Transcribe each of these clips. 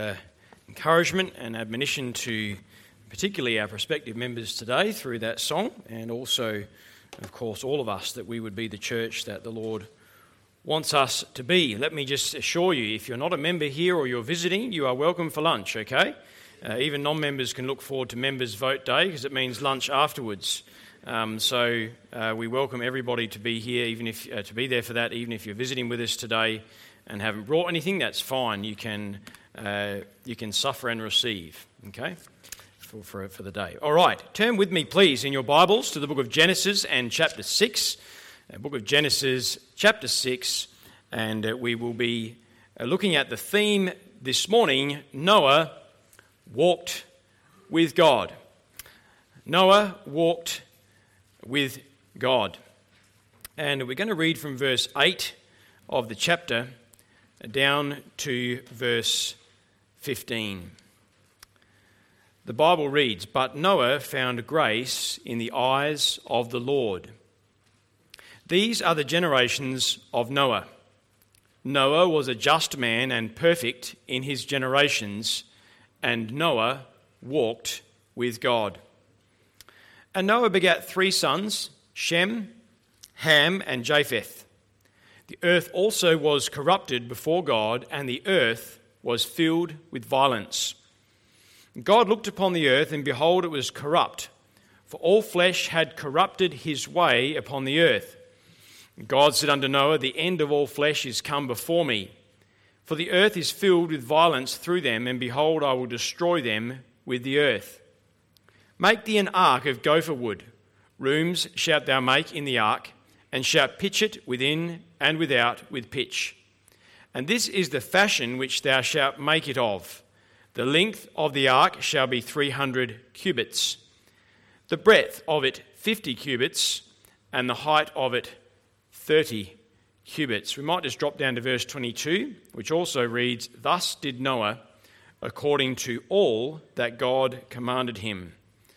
Encouragement and admonition to particularly our prospective members today through that song, and also, of course, all of us, that we would be the church that the Lord wants us to be. Let me just assure you, if you're not a member here or you're visiting, you are welcome for lunch, okay? Even non-members can look forward to Members Vote Day because it means lunch afterwards. So we welcome everybody to be here, even if to be there for that, even if you're visiting with us today and haven't brought anything. That's fine. You can suffer and receive, okay, for the day. All right, turn with me, please, in your Bibles to the book of Genesis and chapter 6. Book of Genesis, chapter 6, and we will be looking at the theme this morning: Noah walked with God. Noah walked with God. And we're going to read from verse 8 of the chapter down to verse 15. The Bible reads, "But Noah found grace in the eyes of the Lord." These are the generations of Noah. Noah was a just man and perfect in his generations, and Noah walked with God. And Noah begat 3 sons, Shem, Ham, and Japheth. The earth also was corrupted before God, and the earth was filled with violence. God looked upon the earth, and behold, it was corrupt, for all flesh had corrupted his way upon the earth. God said unto Noah, "The end of all flesh is come before me, for the earth is filled with violence through them, and behold, I will destroy them with the earth. Make thee an ark of gopher wood. Rooms shalt thou make in the ark, and shalt pitch it within and without with pitch. And this is the fashion which thou shalt make it of. The length of the ark shall be 300 cubits, the breadth of it 50 cubits, and the height of it 30 cubits." We might just drop down to verse 22, which also reads, "Thus did Noah, according to all that God commanded him,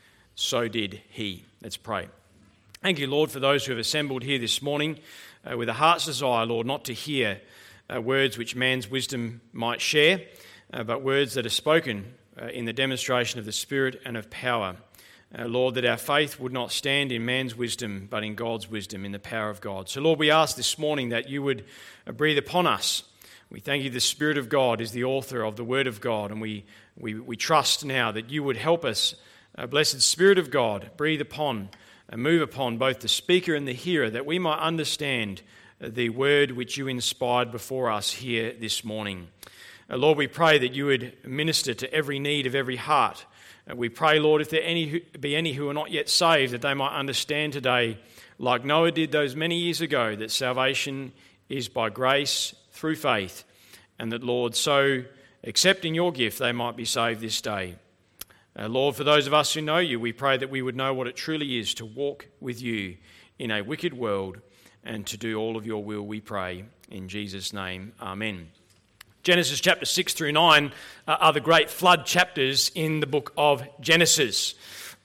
so did he." Let's pray. Thank you, Lord, for those who have assembled here this morning with a heart's desire, Lord, not to hear words which man's wisdom might share, but words that are spoken in the demonstration of the Spirit and of power. Lord, that our faith would not stand in man's wisdom, but in God's wisdom, in the power of God. So, Lord, we ask this morning that you would breathe upon us. We thank you the Spirit of God is the author of the Word of God, and we trust now that you would help us. Blessed Spirit of God, breathe upon and move upon both the speaker and the hearer, that we might understand the word which you inspired before us here this morning. Lord, we pray that you would minister to every need of every heart. We pray, Lord, if there be any who are not yet saved, that they might understand today, like Noah did those many years ago, that salvation is by grace through faith, and that, Lord, so accepting your gift, they might be saved this day. Lord, for those of us who know you, we pray that we would know what it truly is to walk with you in a wicked world and to do all of your will, we pray. In Jesus' name, amen. Genesis chapter 6 through 9 are the great flood chapters in the book of Genesis.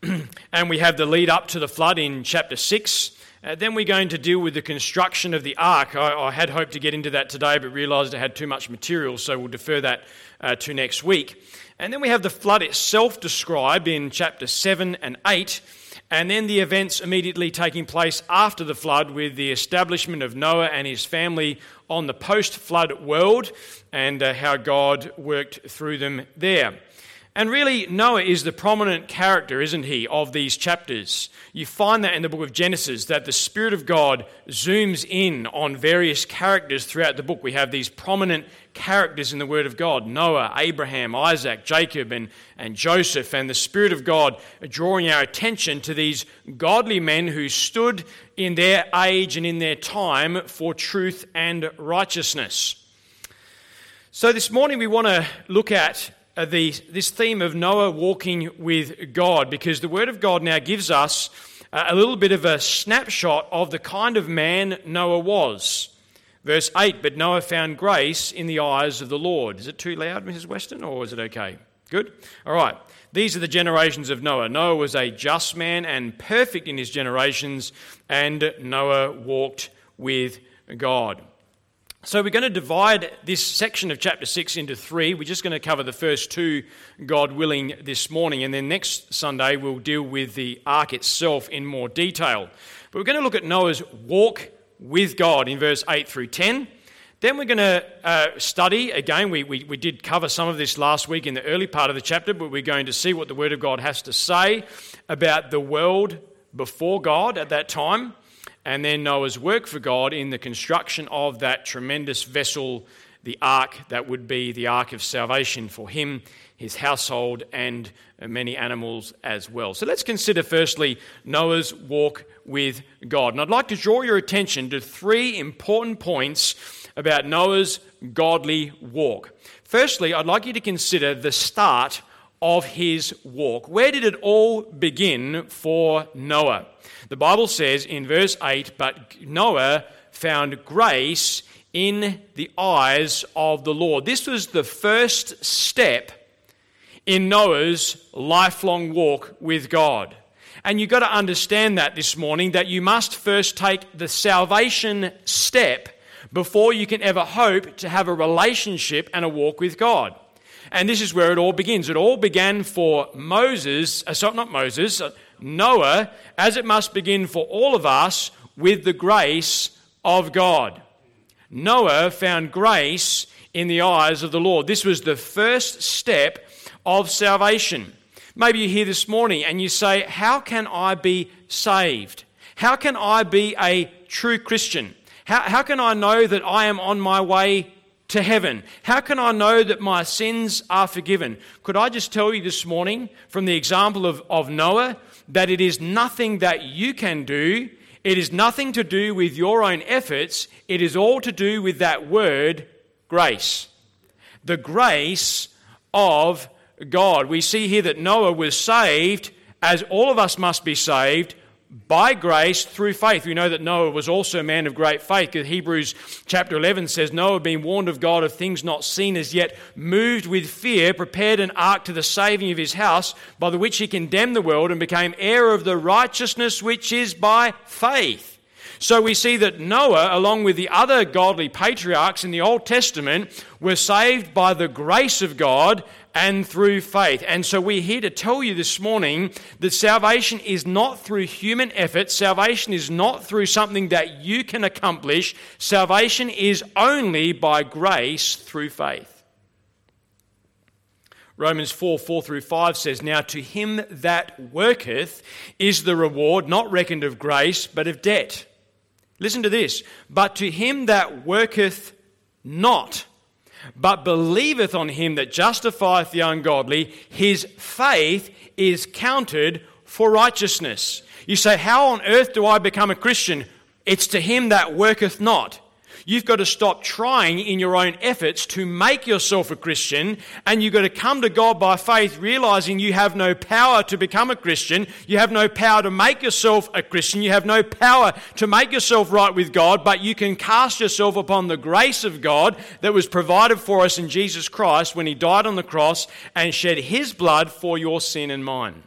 And we have the lead up to the flood in chapter 6. Then we're going to deal with the construction of the ark. I had hoped to get into that today, but realised I had too much material, so we'll defer that to next week. And then we have the flood itself described in chapter 7 and 8, and then the events immediately taking place after the flood with the establishment of Noah and his family on the post-flood world, and how God worked through them there. And really, Noah is the prominent character, isn't he, of these chapters. You find that in the book of Genesis, that the Spirit of God zooms in on various characters throughout the book. We have these prominent characters in the Word of God: Noah, Abraham, Isaac, Jacob, and Joseph. And the Spirit of God drawing our attention to these godly men who stood in their age and in their time for truth and righteousness. So this morning we want to look at this theme of Noah walking with God, because the Word of God now gives us a little bit of a snapshot of the kind of man Noah was. Verse 8, "But Noah found grace in the eyes of the Lord." Is it too loud, Mrs. Weston, or is it okay? Good? All right. These are the generations of Noah. Noah was a just man and perfect in his generations, and Noah walked with God. So we're going to divide this section of chapter 6 into three. We're just going to cover the first two, God willing, this morning. And then next Sunday we'll deal with the ark itself in more detail. But we're going to look at Noah's walk with God in verse 8 through 10. Then we're going to study, again, we did cover some of this last week in the early part of the chapter, but we're going to see what the Word of God has to say about the world before God at that time, and then Noah's work for God in the construction of that tremendous vessel, the ark, that would be the ark of salvation for him, his household, and many animals as well. So let's consider firstly Noah's walk with God. And I'd like to draw your attention to three important points about Noah's godly walk. Firstly, I'd like you to consider the start of his walk. Where did it all begin for Noah? The Bible says in verse 8, "But Noah found grace in the eyes of the Lord." This was the first step in Noah's lifelong walk with God. And you've got to understand that this morning, that you must first take the salvation step before you can ever hope to have a relationship and a walk with God. And this is where it all begins. It all began for Noah, as it must begin for all of us, with the grace of God. Noah found grace in the eyes of the Lord. This was the first step of salvation. Maybe you're here this morning and you say, how can I be saved? How can I be a true Christian? How can I know that I am on my way to heaven? How can I know that my sins are forgiven? Could I just tell you this morning, from the example of Noah, that it is nothing that you can do. It is nothing to do with your own efforts. It is all to do with that word, grace. The grace of God. We see here that Noah was saved, as all of us must be saved, by grace through faith. We know that Noah was also a man of great faith. Hebrews chapter 11 says, Noah, being warned of God of things not seen as yet, moved with fear, prepared an ark to the saving of his house, by the which he condemned the world and became heir of the righteousness which is by faith. So we see that Noah, along with the other godly patriarchs in the Old Testament, were saved by the grace of God and through faith. And so we're here to tell you this morning that salvation is not through human effort. Salvation is not through something that you can accomplish. Salvation is only by grace through faith. Romans 4 through 5 says, "Now to him that worketh is the reward not reckoned of grace, but of debt." Listen to this. "But to him that worketh not, but believeth on him that justifieth the ungodly, his faith is counted for righteousness." You say, how on earth do I become a Christian? It's to him that worketh not. You've got to stop trying in your own efforts to make yourself a Christian, and you've got to come to God by faith, realizing you have no power to become a Christian. You have no power to make yourself a Christian. You have no power to make yourself right with God, but you can cast yourself upon the grace of God that was provided for us in Jesus Christ when he died on the cross and shed his blood for your sin and mine.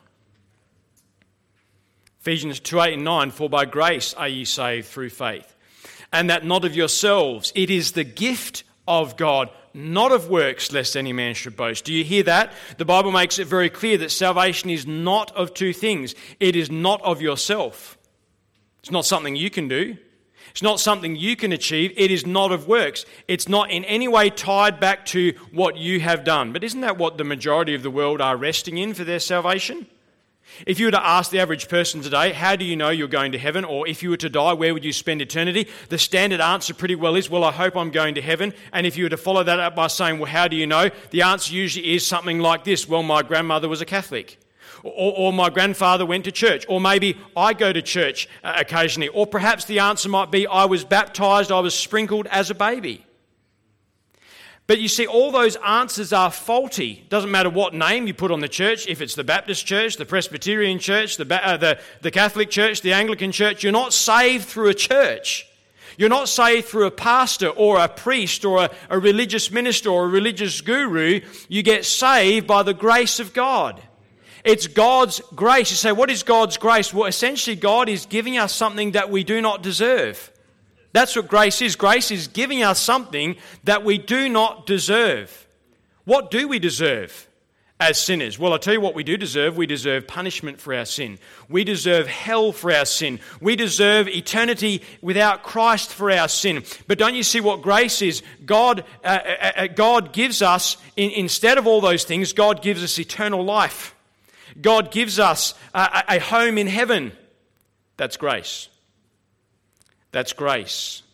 Ephesians 2:8 and 9, "For by grace are ye saved through faith, and that not of yourselves. It is the gift of God, not of works, lest any man should boast." Do you hear that? The Bible makes it very clear that salvation is not of two things. It is not of yourself. It's not something you can do. It's not something you can achieve. It is not of works. It's not in any way tied back to what you have done. But isn't that what the majority of the world are resting in for their salvation? If you were to ask the average person today, how do you know you're going to heaven? Or if you were to die, where would you spend eternity? The standard answer pretty well is, well, I hope I'm going to heaven. And if you were to follow that up by saying, well, how do you know? The answer usually is something like this: well, my grandmother was a Catholic. Or my grandfather went to church. Or maybe I go to church occasionally. Or perhaps the answer might be, I was baptized, I was sprinkled as a baby. But you see, all those answers are faulty. Doesn't matter what name you put on the church, if it's the Baptist church, the Presbyterian church, the Catholic church, the Anglican church. You're not saved through a church. You're not saved through a pastor or a priest or a religious minister or a religious guru. You get saved by the grace of God. It's God's grace. You say, what is God's grace? Well, essentially, God is giving us something that we do not deserve. That's what grace is. Grace is giving us something that we do not deserve. What do we deserve as sinners? Well, I'll tell you what we do deserve. We deserve punishment for our sin. We deserve hell for our sin. We deserve eternity without Christ for our sin. But don't you see what grace is? God gives us, instead of all those things, God gives us eternal life. God gives us a home in heaven. That's grace. That's grace.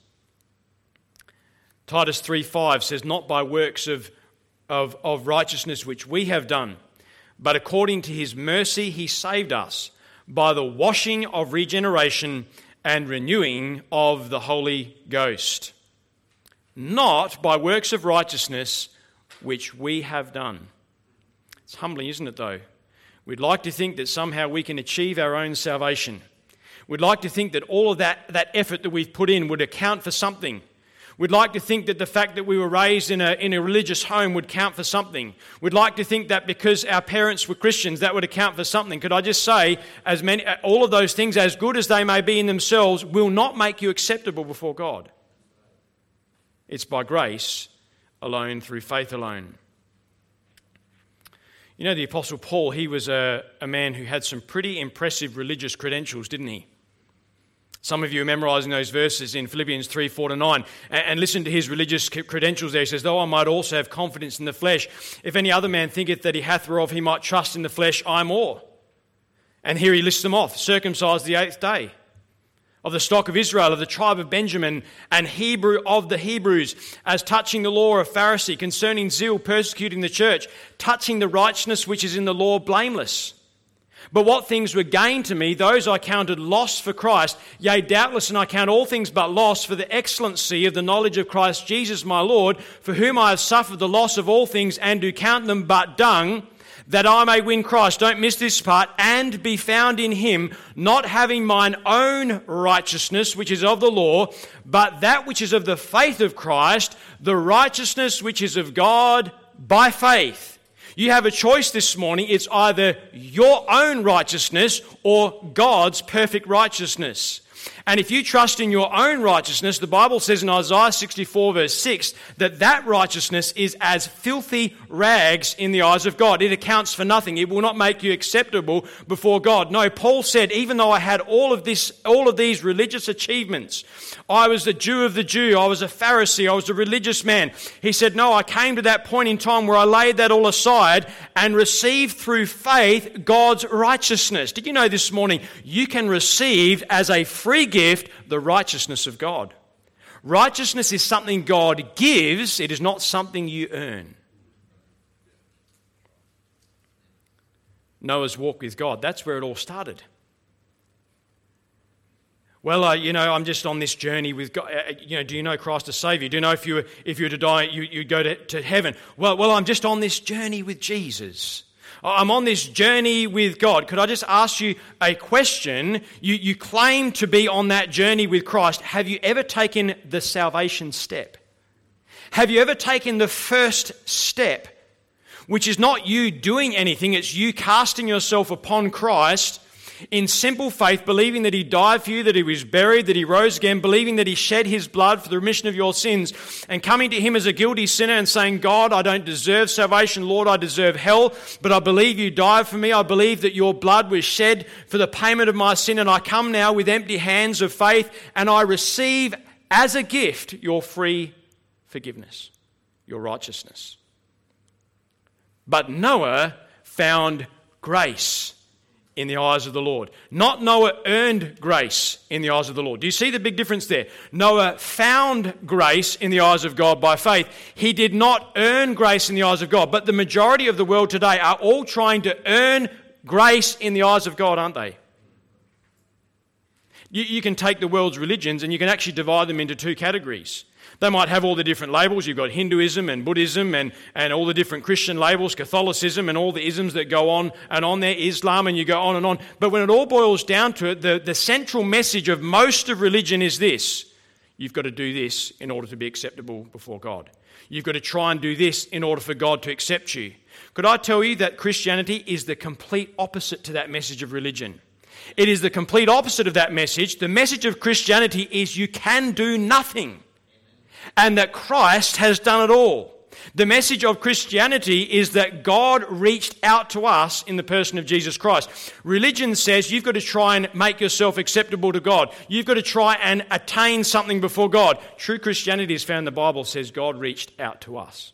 Titus 3:5 says, not by works of righteousness which we have done, but according to his mercy he saved us by the washing of regeneration and renewing of the Holy Ghost. Not by works of righteousness which we have done. It's humbling, isn't it, though? We'd like to think that somehow we can achieve our own salvation. We'd like to think that all of that effort that we've put in would account for something. We'd like to think that the fact that we were raised in a religious home would count for something. We'd like to think that because our parents were Christians, that would account for something. Could I just say, all of those things, as good as they may be in themselves, will not make you acceptable before God. It's by grace alone, through faith alone. You know, the Apostle Paul, he was a man who had some pretty impressive religious credentials, didn't he? Some of you are memorising those verses in Philippians 3:4-9. And listen to his religious credentials there. He says, though I might also have confidence in the flesh, if any other man thinketh that he hath whereof he might trust in the flesh, I more. And here he lists them off. Circumcised the 8th day, of the stock of Israel, of the tribe of Benjamin, and Hebrew of the Hebrews, as touching the law, a Pharisee, concerning zeal, persecuting the church, touching the righteousness which is in the law, blameless. But what things were gain to me, those I counted loss for Christ. Yea, doubtless, and I count all things but loss for the excellency of the knowledge of Christ Jesus my Lord, for whom I have suffered the loss of all things, and do count them but dung, that I may win Christ. Don't miss this part. And be found in him, not having mine own righteousness, which is of the law, but that which is of the faith of Christ, the righteousness which is of God by faith. You have a choice this morning. It's either your own righteousness or God's perfect righteousness. And if you trust in your own righteousness, the Bible says in Isaiah 64 verse 6 that righteousness is as filthy rags in the eyes of God. It accounts for nothing. It will not make you acceptable before God. No, Paul said, even though I had all of these religious achievements, I was a Jew of the Jew, I was a Pharisee, I was a religious man. He said, no, I came to that point in time where I laid that all aside and received through faith God's righteousness. Did you know this morning you can receive as a free gift the righteousness of God? Righteousness is something God gives, it is not something you earn. Noah's walk with God, that's where it all started. Well, I'm just on this journey with God. Do you know Christ as Saviour? Do you know if you were to die, you'd go to heaven? Well, I'm just on this journey with Jesus. I'm on this journey with God. Could I just ask you a question? You claim to be on that journey with Christ. Have you ever taken the salvation step? Have you ever taken the first step, which is not you doing anything, it's you casting yourself upon Christ in simple faith, believing that he died for you, that he was buried, that he rose again, believing that he shed his blood for the remission of your sins, and coming to him as a guilty sinner and saying, God, I don't deserve salvation. Lord, I deserve hell, but I believe you died for me. I believe that your blood was shed for the payment of my sin, and I come now with empty hands of faith, and I receive as a gift your free forgiveness, your righteousness. But Noah found grace in the eyes of the Lord. Not Noah earned grace in the eyes of the Lord. Do you see the big difference there? Noah found grace in the eyes of God by faith. He did not earn grace in the eyes of God. But the majority of the world today are all trying to earn grace in the eyes of God, aren't they? You can take the world's religions and you can actually divide them into two categories. They might have all the different labels. You've got Hinduism and Buddhism and all the different Christian labels, Catholicism and all the isms that go on and on there, Islam, and you go on and on. But when it all boils down to it, the central message of most of religion is this: you've got to do this in order to be acceptable before God. You've got to try and do this in order for God to accept you. Could I tell you that Christianity is the complete opposite to that message of religion? It is the complete opposite of that message. The message of Christianity is you can do nothing, and that Christ has done it all. The message of Christianity is that God reached out to us in the person of Jesus Christ. Religion says you've got to try and make yourself acceptable to God. You've got to try and attain something before God. True Christianity is found in the Bible says God reached out to us.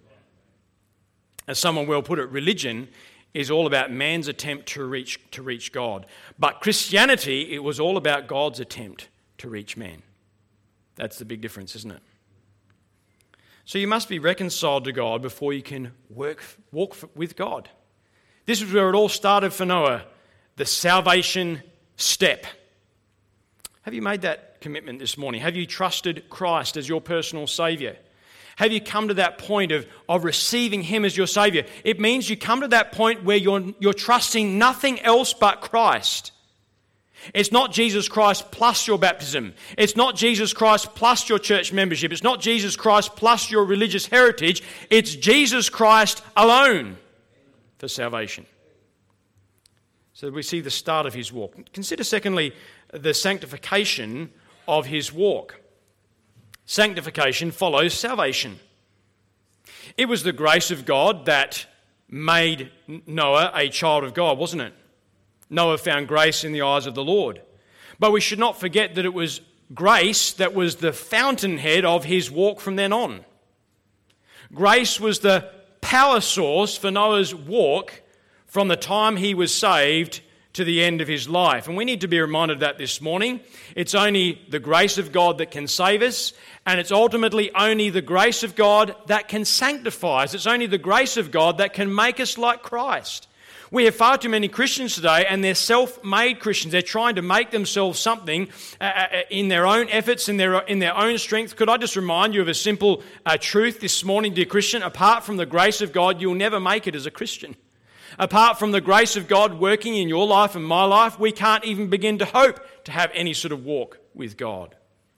As someone well put it, religion is all about man's attempt to reach God. But Christianity, it was all about God's attempt to reach man. That's the big difference, isn't it? So you must be reconciled to God before you can walk with God. This is where it all started for Noah, the salvation step. Have you made that commitment this morning? Have you trusted Christ as your personal Saviour? Have you come to that point of receiving Him as your Saviour? It means you come to that point where you're trusting nothing else but Christ. It's not Jesus Christ plus your baptism. It's not Jesus Christ plus your church membership. It's not Jesus Christ plus your religious heritage. It's Jesus Christ alone for salvation. So we see the start of His walk. Consider, secondly, the sanctification of His walk. Sanctification follows salvation. It was the grace of God that made Noah a child of God, wasn't it? Noah found grace in the eyes of the Lord. But we should not forget that it was grace that was the fountainhead of his walk from then on. Grace was the power source for Noah's walk from the time he was saved to the end of his life. And we need to be reminded of that this morning. It's only the grace of God that can save us, and it's ultimately only the grace of God that can sanctify us. It's only the grace of God that can make us like Christ. We have far too many Christians today, and they're self-made Christians. They're trying to make themselves something in their own efforts, in their own strength. Could I just remind you of a simple truth this morning, dear Christian? Apart from the grace of God, you'll never make it as a Christian. Apart from the grace of God working in your life and my life, we can't even begin to hope to have any sort of walk with God.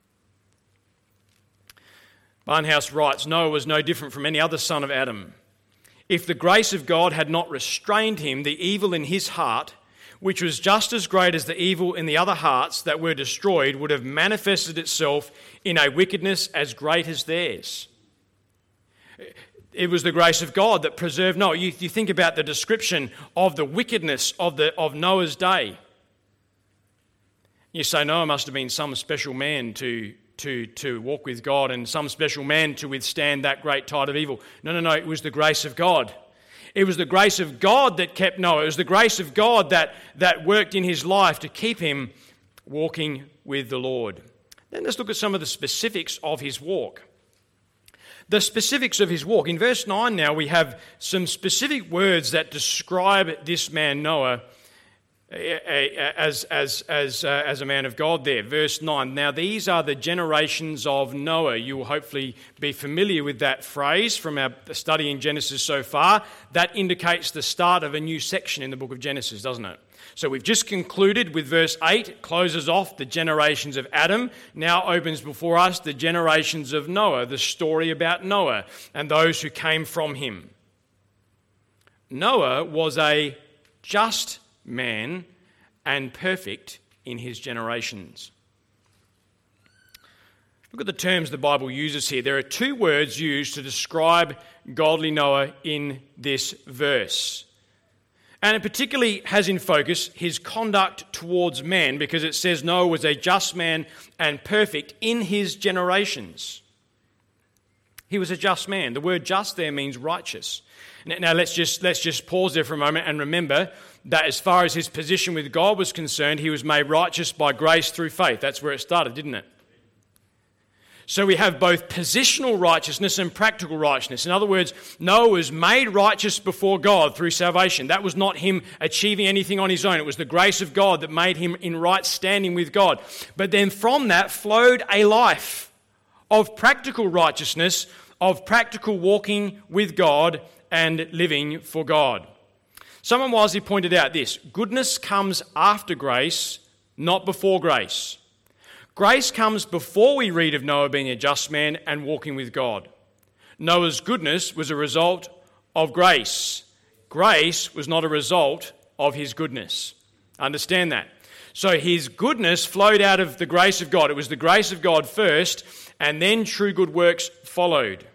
Barnhouse writes, Noah was no different from any other son of Adam. If the grace of God had not restrained him, the evil in his heart, which was just as great as the evil in the other hearts that were destroyed, would have manifested itself in a wickedness as great as theirs. It was the grace of God that preserved Noah. You think about the description of the wickedness of Noah's day. You say Noah must have been some special man to walk with God and some special man to withstand that great tide of evil. No, it was the grace of God. It was the grace of God that kept Noah. It was the grace of God that worked in his life to keep him walking with the Lord. Then let's look at some of the specifics of his walk. The specifics of his walk. In verse 9 now we have some specific words that describe this man Noah as a man of God there. Verse 9, now these are the generations of Noah. You will hopefully be familiar with that phrase from our study in Genesis so far. That indicates the start of a new section in the book of Genesis, doesn't it? So we've just concluded with verse 8. It closes off the generations of Adam. Now opens before us the generations of Noah, the story about Noah and those who came from him. Noah was a just man and perfect in his generations. Look at the terms the Bible uses here. There are two words used to describe godly Noah in this verse. And it particularly has in focus his conduct towards men, because it says Noah was a just man and perfect in his generations. He was a just man. The word just there means righteous. Now let's just pause there for a moment and remember that as far as his position with God was concerned, he was made righteous by grace through faith. That's where it started, didn't it? So we have both positional righteousness and practical righteousness. In other words, Noah was made righteous before God through salvation. That was not him achieving anything on his own. It was the grace of God that made him in right standing with God. But then from that flowed a life of practical righteousness, of practical walking with God and living for God. Someone wisely pointed out this: goodness comes after grace, not before grace. Grace comes before we read of Noah being a just man and walking with God. Noah's goodness was a result of grace. Grace was not a result of his goodness. Understand that. So his goodness flowed out of the grace of God. It was the grace of God first, and then true good works followed.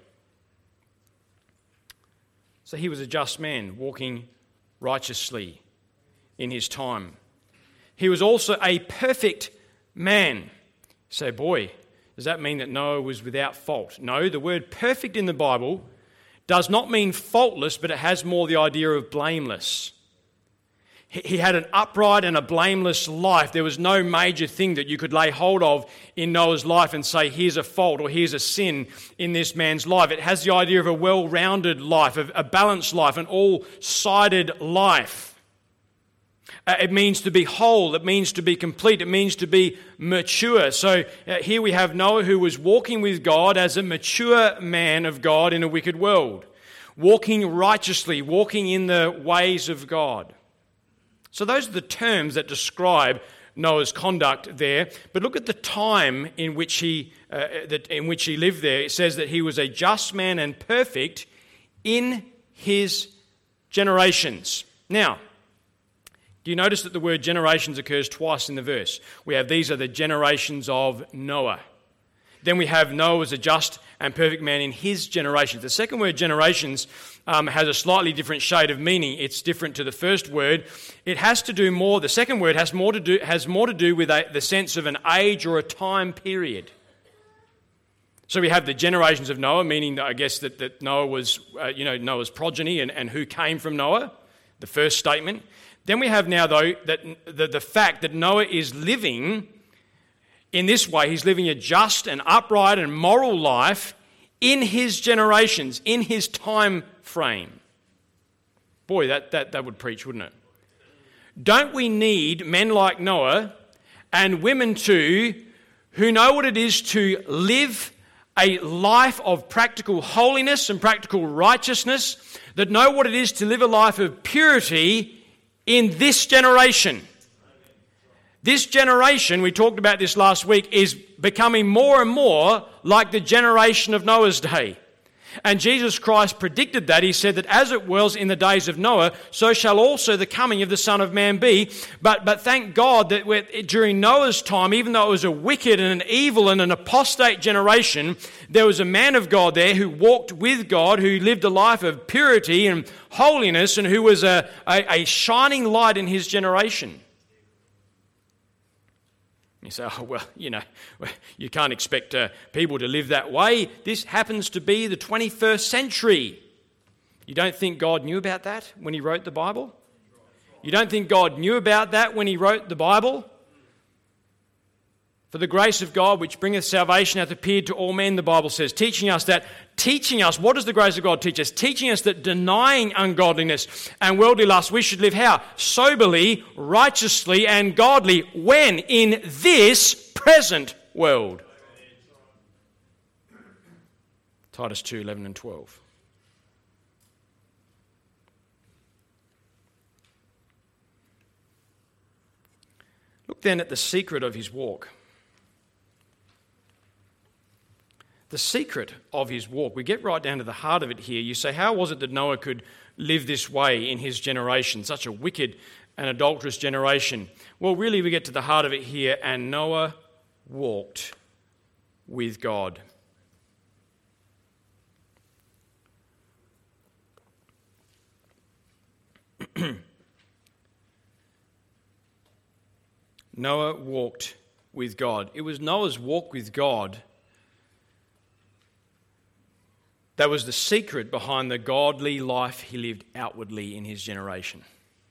So he was a just man, walking righteously in his time. He was also a perfect man. You say, boy, does that mean that Noah was without fault? No, the word perfect in the Bible does not mean faultless, but it has more the idea of blameless. He had an upright and a blameless life. There was no major thing that you could lay hold of in Noah's life and say, here's a fault or here's a sin in this man's life. It has the idea of a well-rounded life, of a balanced life, an all-sided life. It means to be whole. It means to be complete. It means to be mature. So here we have Noah who was walking with God as a mature man of God in a wicked world, walking righteously, walking in the ways of God. So those are the terms that describe Noah's conduct there. But look at the time in which he lived there. It says that he was a just man and perfect in his generations. Now, do you notice that the word generations occurs twice in the verse? We have these are the generations of Noah. Then we have Noah as a just and perfect man in his generations. The second word, generations, has a slightly different shade of meaning. It's different to the first word. It has to do more. The second word has more to do with the sense of an age or a time period. So we have the generations of Noah, meaning I guess that Noah was, Noah's progeny and who came from Noah. The first statement. Then we have now though that the fact that Noah is living in this way. He's living a just and upright and moral life in his generations, in his time frame. Boy, that would preach, wouldn't it? Don't we need men like Noah and women too who know what it is to live a life of practical holiness and practical righteousness, that know what it is to live a life of purity in this generation? This generation, we talked about this last week, is becoming more and more like the generation of Noah's day. And Jesus Christ predicted that. He said that as it was in the days of Noah, so shall also the coming of the Son of Man be. But thank God that during Noah's time, even though it was a wicked and an evil and an apostate generation, there was a man of God there who walked with God, who lived a life of purity and holiness, and who was a shining light in his generation. You say, oh, well, you can't expect people to live that way. This happens to be the 21st century. You don't think God knew about that when he wrote the Bible? You don't think God knew about that when he wrote the Bible? For the grace of God which bringeth salvation hath appeared to all men, the Bible says, teaching us, what does the grace of God teach us? Teaching us that denying ungodliness and worldly lust, we should live how? Soberly, righteously and godly, when? In this present world. Titus 2, 11 and 12. Look then at the secret of his walk. The secret of his walk. We get right down to the heart of it here. You say, how was it that Noah could live this way in his generation, such a wicked and adulterous generation? Well, really, we get to the heart of it here, and Noah walked with God. Noah walked with God. It was Noah's walk with God that was the secret behind the godly life he lived outwardly in his generation.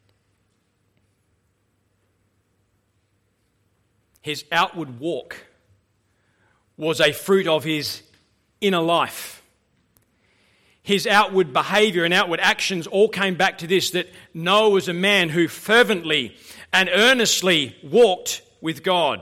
His outward walk was a fruit of his inner life. His outward behaviour and outward actions all came back to this, that Noah was a man who fervently and earnestly walked with God.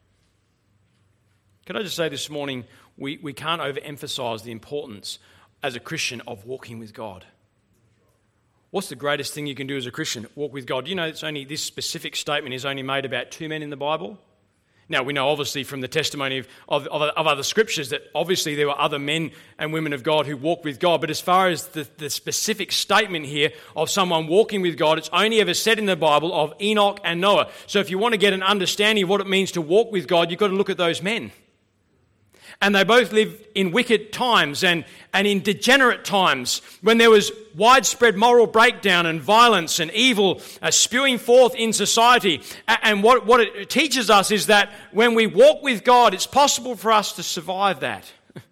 Can I just say this morning, we can't overemphasise the importance as a Christian of walking with God. What's the greatest thing you can do as a Christian? Walk with God. Do you know this specific statement is only made about 2 men in the Bible? Now, we know obviously from the testimony of other scriptures that obviously there were other men and women of God who walked with God, but as far as the specific statement here of someone walking with God, it's only ever said in the Bible of Enoch and Noah. So if you want to get an understanding of what it means to walk with God, you've got to look at those men. And they both lived in wicked times and in degenerate times when there was widespread moral breakdown and violence and evil spewing forth in society. And what it teaches us is that when we walk with God, it's possible for us to survive that.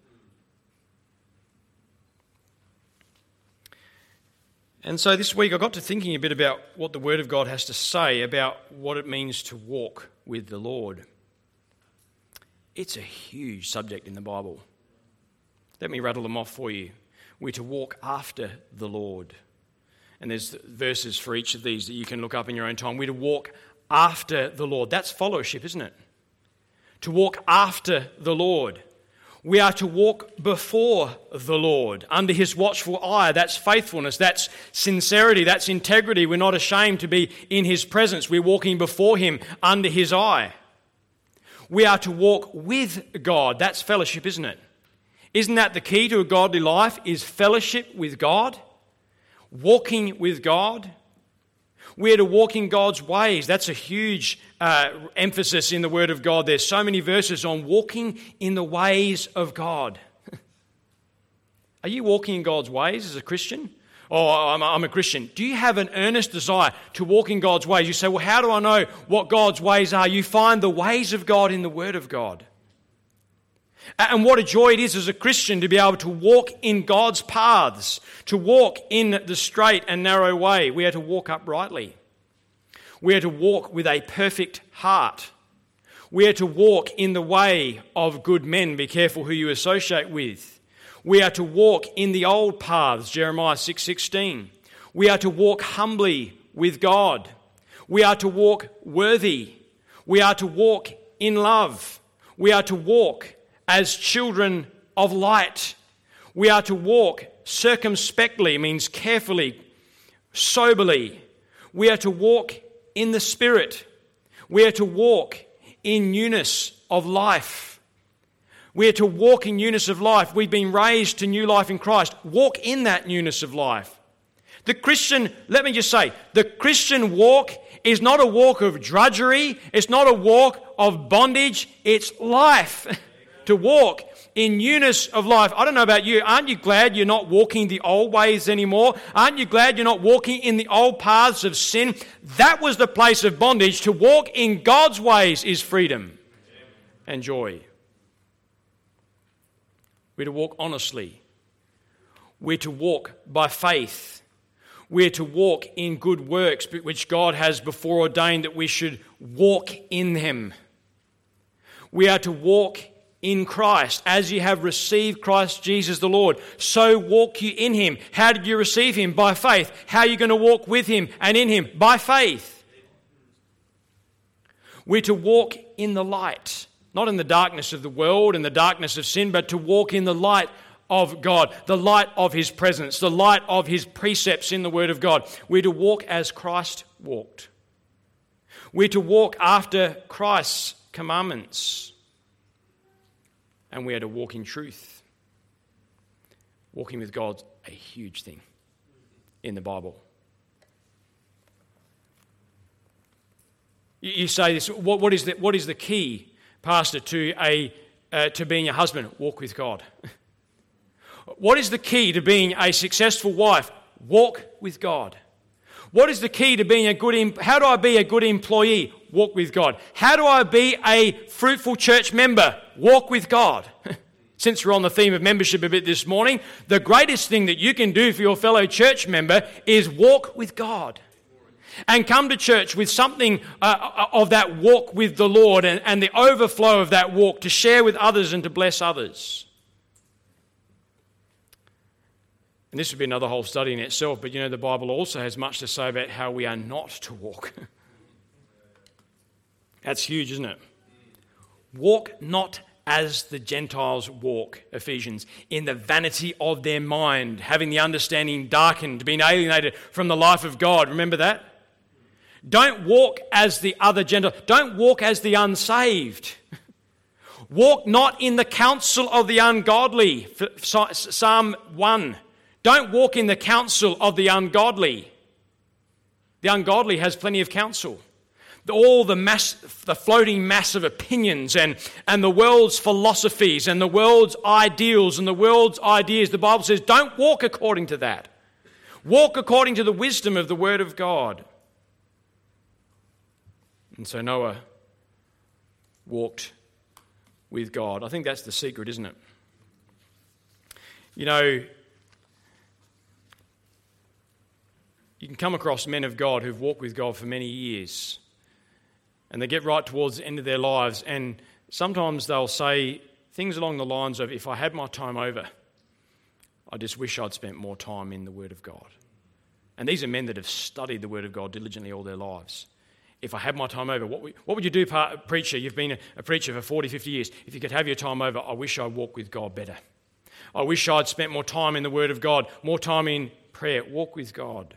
And so this week I got to thinking a bit about what the Word of God has to say about what it means to walk with the Lord. It's a huge subject in the Bible. Let me rattle them off for you. We're to walk after the Lord. And there's verses for each of these that you can look up in your own time. We're to walk after the Lord. That's fellowship, isn't it? To walk after the Lord. We are to walk before the Lord, under his watchful eye. That's faithfulness, that's sincerity, that's integrity. We're not ashamed to be in his presence. We're walking before him under his eye. We are to walk with God. That's fellowship, isn't it? Isn't that the key to a godly life, is fellowship with God? Walking with God? We are to walk in God's ways. That's a huge emphasis in the Word of God. There's so many verses on walking in the ways of God. Are you walking in God's ways as a Christian? I'm a Christian. Do you have an earnest desire to walk in God's ways? You say, well, how do I know what God's ways are? You find the ways of God in the Word of God. And what a joy it is as a Christian to be able to walk in God's paths, to walk in the straight and narrow way. We are to walk uprightly. We are to walk with a perfect heart. We are to walk in the way of good men. Be careful who you associate with. We are to walk in the old paths, Jeremiah 6:16. We are to walk humbly with God. We are to walk worthy. We are to walk in love. We are to walk as children of light. We are to walk circumspectly, means carefully, soberly. We are to walk in the Spirit. We are to walk in newness of life. We are to walk in newness of life. We've been raised to new life in Christ. Walk in that newness of life. The Christian, let me just say, the Christian walk is not a walk of drudgery. It's not a walk of bondage. It's life. To walk in newness of life. I don't know about you. Aren't you glad you're not walking the old ways anymore? Aren't you glad you're not walking in the old paths of sin? That was the place of bondage. To walk in God's ways is freedom and joy. We're to walk honestly. We're to walk by faith. We're to walk in good works, which God has before ordained that we should walk in them. We are to walk in Christ. As you have received Christ Jesus the Lord, so walk you in him. How did you receive him? By faith. How are you going to walk with him and in him? By faith. We're to walk in the light. Not in the darkness of the world and the darkness of sin, but to walk in the light of God, the light of his presence, the light of his precepts in the Word of God. We're to walk as Christ walked. We're to walk after Christ's commandments. And we are to walk in truth. Walking with God's a huge thing in the Bible. You say this, what is the key, Pastor, to being a husband? Walk with God. What is the key to being a successful wife? Walk with God. What is the key to being how do I be a good employee? Walk with God. How do I be a fruitful church member? Walk with God. Since we're on the theme of membership a bit this morning, the greatest thing that you can do for your fellow church member is walk with God. And come to church with something of that walk with the Lord and the overflow of that walk to share with others and to bless others. And this would be another whole study in itself, but the Bible also has much to say about how we are not to walk. That's huge, isn't it? Walk not as the Gentiles walk, Ephesians, in the vanity of their mind, having the understanding darkened, being alienated from the life of God. Remember that? Don't walk as the other Gentiles. Don't walk as the unsaved. Walk not in the counsel of the ungodly. Psalm 1. Don't walk in the counsel of the ungodly. The ungodly has plenty of counsel. All the floating mass of opinions and the world's philosophies and the world's ideals and the world's ideas. The Bible says, don't walk according to that. Walk according to the wisdom of the Word of God. And so Noah walked with God. I think that's the secret, isn't it? You know, you can come across men of God who've walked with God for many years, and they get right towards the end of their lives, and sometimes they'll say things along the lines of, if I had my time over, I just wish I'd spent more time in the Word of God. And these are men that have studied the Word of God diligently all their lives. If I had my time over, what would you do, preacher? You've been a preacher for 40, 50 years. If you could have your time over, I wish I'd walked with God better. I wish I'd spent more time in the Word of God, more time in prayer. Walk with God.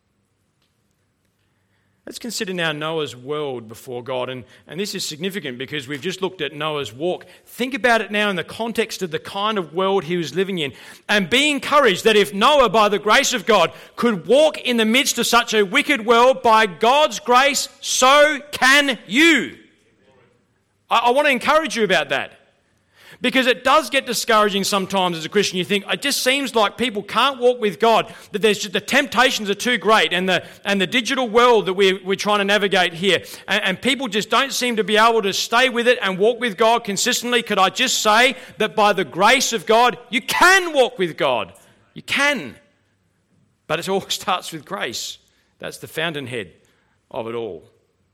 Let's consider now Noah's world before God. And this is significant because we've just looked at Noah's walk. Think about it now in the context of the kind of world he was living in. And be encouraged that if Noah, by the grace of God, could walk in the midst of such a wicked world, by God's grace, so can you. I want to encourage you about that. Because it does get discouraging sometimes as a Christian. You think, it just seems like people can't walk with God, that the temptations are too great, and the digital world that we're trying to navigate here, and people just don't seem to be able to stay with it and walk with God consistently. Could I just say that by the grace of God, you can walk with God. You can. But it all starts with grace. That's the fountainhead of it all.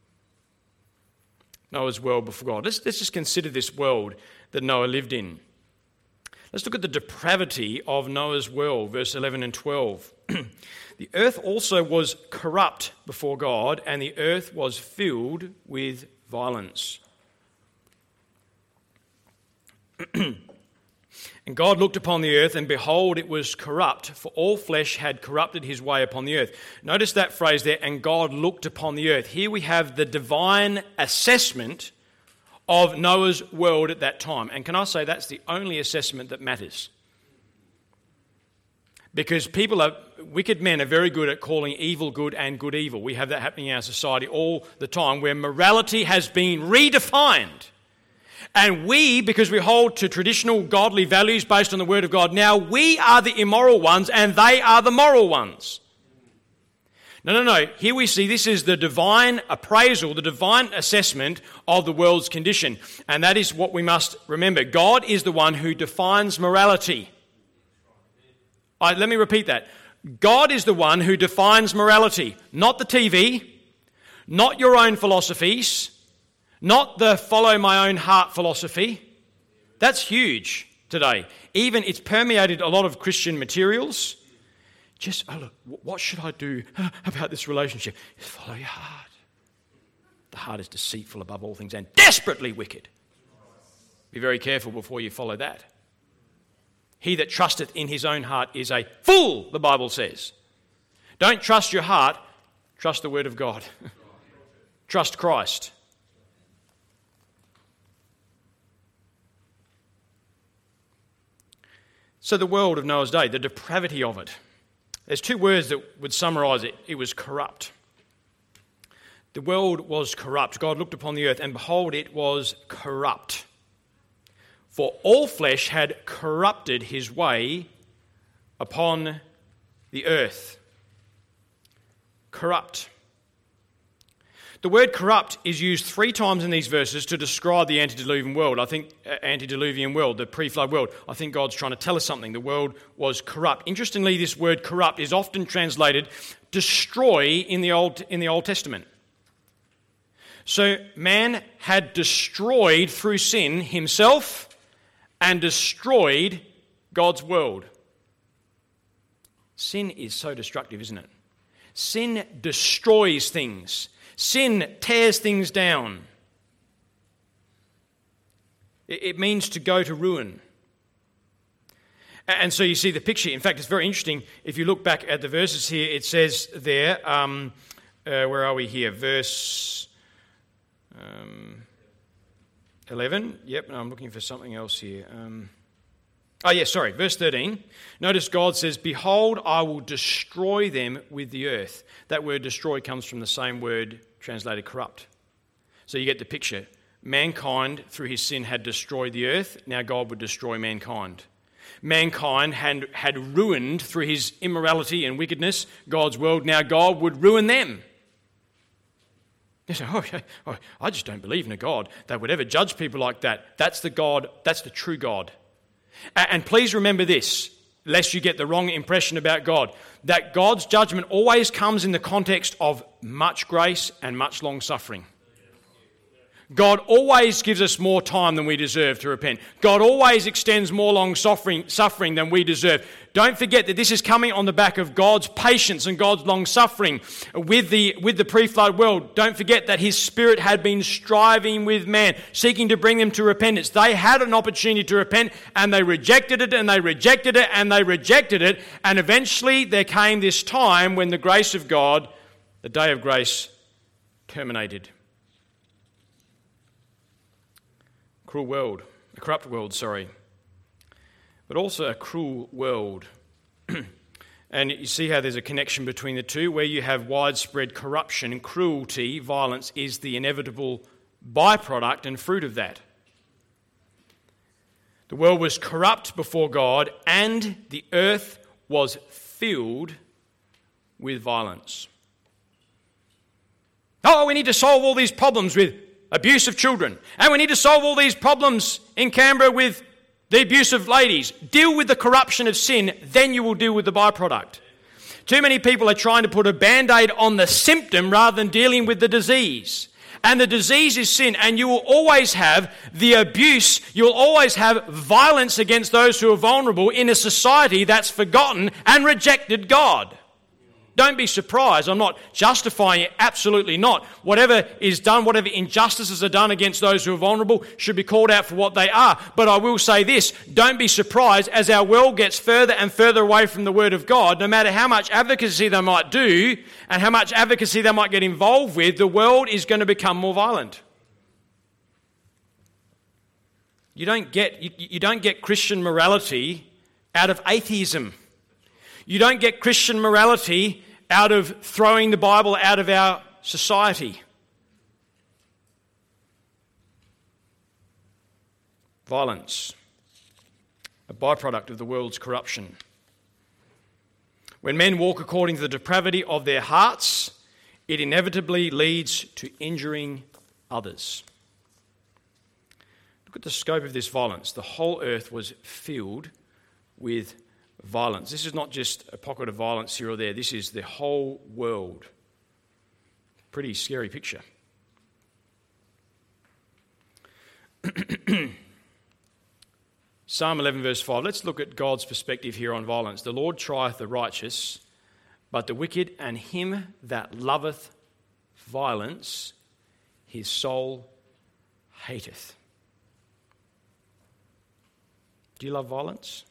Noah's world before God. Let's just consider this world that Noah lived in. Let's look at the depravity of Noah's world, verse 11 and 12. The earth also was corrupt before God, and the earth was filled with violence. And God looked upon the earth, and behold, it was corrupt, for all flesh had corrupted his way upon the earth. Notice that phrase there, and God looked upon the earth. Here we have the divine assessment of Noah's world at that time. And can I say that's the only assessment that matters? Because wicked men are very good at calling evil good and good evil. We have that happening in our society all the time, where morality has been redefined. And we, because we hold to traditional godly values based on the Word of God, now we are the immoral ones and they are the moral ones. No. Here we see this is the divine appraisal, the divine assessment of the world's condition. And that is what we must remember. God is the one who defines morality. Let me repeat that. God is the one who defines morality, not the TV, not your own philosophies, not the follow my own heart philosophy. That's huge today. Even it's permeated a lot of Christian materials. Look, what should I do about this relationship? Just follow your heart. The heart is deceitful above all things and desperately wicked. Be very careful before you follow that. He that trusteth in his own heart is a fool, the Bible says. Don't trust your heart, trust the Word of God. Trust Christ. So the world of Noah's day, the depravity of it. There's two words that would summarise it. It was corrupt. The world was corrupt. God looked upon the earth, and behold, it was corrupt. For all flesh had corrupted his way upon the earth. Corrupt. The word corrupt is used 3 times in these verses to describe the antediluvian world. The pre-flood world. I think God's trying to tell us something. The world was corrupt. Interestingly, this word corrupt is often translated destroy in the Old Testament. So man had destroyed through sin himself and destroyed God's world. Sin is so destructive, isn't it? Sin destroys things. Sin tears things down. It means to go to ruin. And so you see the picture. In fact, it's very interesting. If you look back at the verses here, it says there, where are we here? Verse 11. Yep, no, I'm looking for something else here. Verse 13. Notice God says, "Behold, I will destroy them with the earth." That word destroy comes from the same word translated corrupt. So you get the picture. Mankind, through his sin, had destroyed the earth. Now God would destroy mankind. Mankind had ruined, through his immorality and wickedness, God's world. Now God would ruin them. You say, I just don't believe in a God that would ever judge people like that. That's the God, that's the true God. And please remember this, lest you get the wrong impression about God, that God's judgment always comes in the context of much grace and much long suffering. God always gives us more time than we deserve to repent. God always extends more long suffering than we deserve. Don't forget that this is coming on the back of God's patience and God's long suffering with the pre-flood world. Don't forget that his Spirit had been striving with man, seeking to bring them to repentance. They had an opportunity to repent, and they rejected it, and they rejected it, and they rejected it. And eventually there came this time when the grace of God, the day of grace, terminated. A corrupt world, but also a cruel world. And you see how there's a connection between the two. Where you have widespread corruption and cruelty, violence is the inevitable byproduct and fruit of that. The world was corrupt before God, and the earth was filled with violence. We need to solve all these problems with abuse of children. And we need to solve all these problems in Canberra with the abuse of ladies. Deal with the corruption of sin, then you will deal with the byproduct. Too many people are trying to put a band-aid on the symptom rather than dealing with the disease. And the disease is sin, and you will always have the abuse, you'll always have violence against those who are vulnerable in a society that's forgotten and rejected God. Don't be surprised. I'm not justifying it. Absolutely not. Whatever is done, whatever injustices are done against those who are vulnerable should be called out for what they are. But I will say this, don't be surprised as our world gets further and further away from the Word of God, no matter how much advocacy they might do and how much advocacy they might get involved with, the world is going to become more violent. You don't get Christian morality out of atheism. You don't get Christian morality out of throwing the Bible out of our society. Violence, a byproduct of the world's corruption. When men walk according to the depravity of their hearts, it inevitably leads to injuring others. Look at the scope of this violence. The whole earth was filled with violence. This is not just a pocket of violence here or there. This is the whole world. Pretty scary picture. Psalm 11 verse 5. Let's look at God's perspective here on violence. The Lord trieth the righteous, but the wicked and him that loveth violence, his soul hateth. Do you love violence?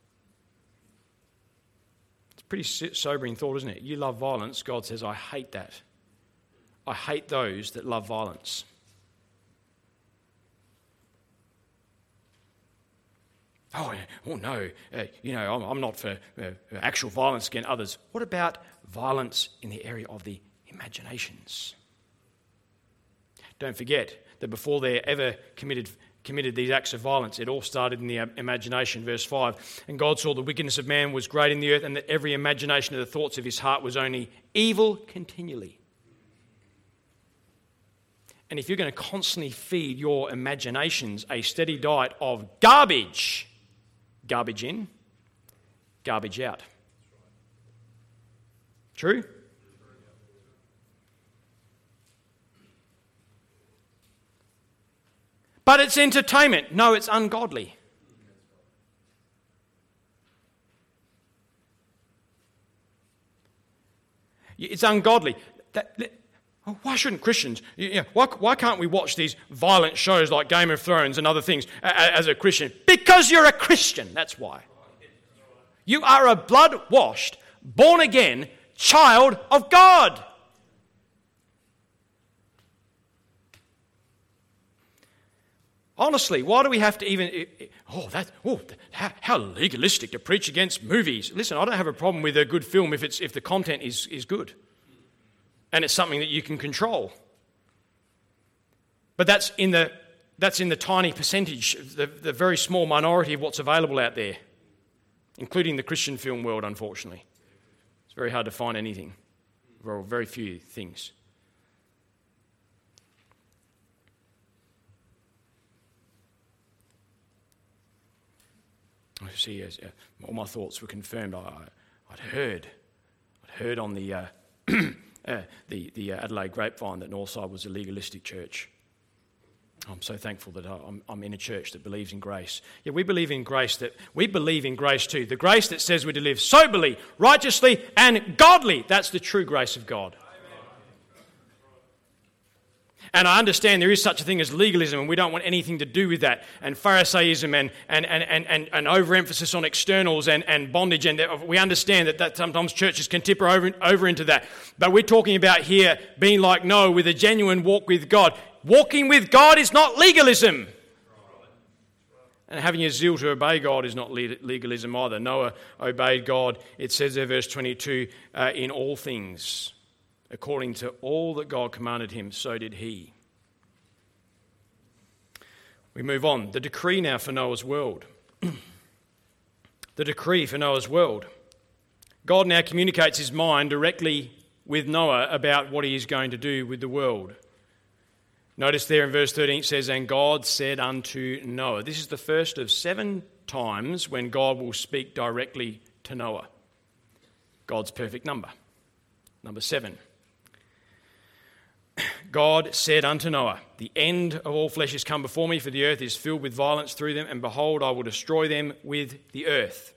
Pretty sobering thought, isn't it? You love violence. God says, I hate that. I hate those that love violence. No, I'm not for actual violence against others. What about violence in the area of the imaginations? Don't forget that before they ever committed these acts of violence, it all started in the imagination. Verse 5, and God saw the wickedness of man was great in the earth, and that every imagination of the thoughts of his heart was only evil continually. And if you're going to constantly feed your imaginations a steady diet of garbage in, garbage out. True? But it's entertainment. No, it's ungodly. It's ungodly. Why shouldn't Christians, why can't we watch these violent shows like Game of Thrones and other things as a Christian? Because you're a Christian, that's why. You are a blood-washed, born-again child of God. Honestly, why do we have to even... how legalistic to preach against movies. Listen, I don't have a problem with a good film if the content is good and it's something that you can control. But that's in the tiny percentage, the very small minority of what's available out there, including the Christian film world, unfortunately. It's very hard to find anything, or very few things. See, all my thoughts were confirmed. I'd heard on the Adelaide Grapevine that Northside was a legalistic church. I'm so thankful that I'm in a church that believes in grace. Yeah, we believe in grace too. The grace that says we're to live soberly, righteously, and godly. That's the true grace of God. And I understand there is such a thing as legalism, and we don't want anything to do with that. And Pharisaism and overemphasis on externals and bondage. And we understand that sometimes churches can tip over into that. But we're talking about here being like Noah with a genuine walk with God. Walking with God is not legalism. And having a zeal to obey God is not legalism either. Noah obeyed God, it says there, verse 22, in all things. According to all that God commanded him, so did he. We move on. The decree now for Noah's world. The decree for Noah's world. God now communicates his mind directly with Noah about what he is going to do with the world. Notice there in verse 13 it says, "And God said unto Noah." This is the first of 7 times when God will speak directly to Noah. God's perfect number. Number 7. God said unto Noah, "The end of all flesh is come before me, for the earth is filled with violence through them, and behold, I will destroy them with the earth."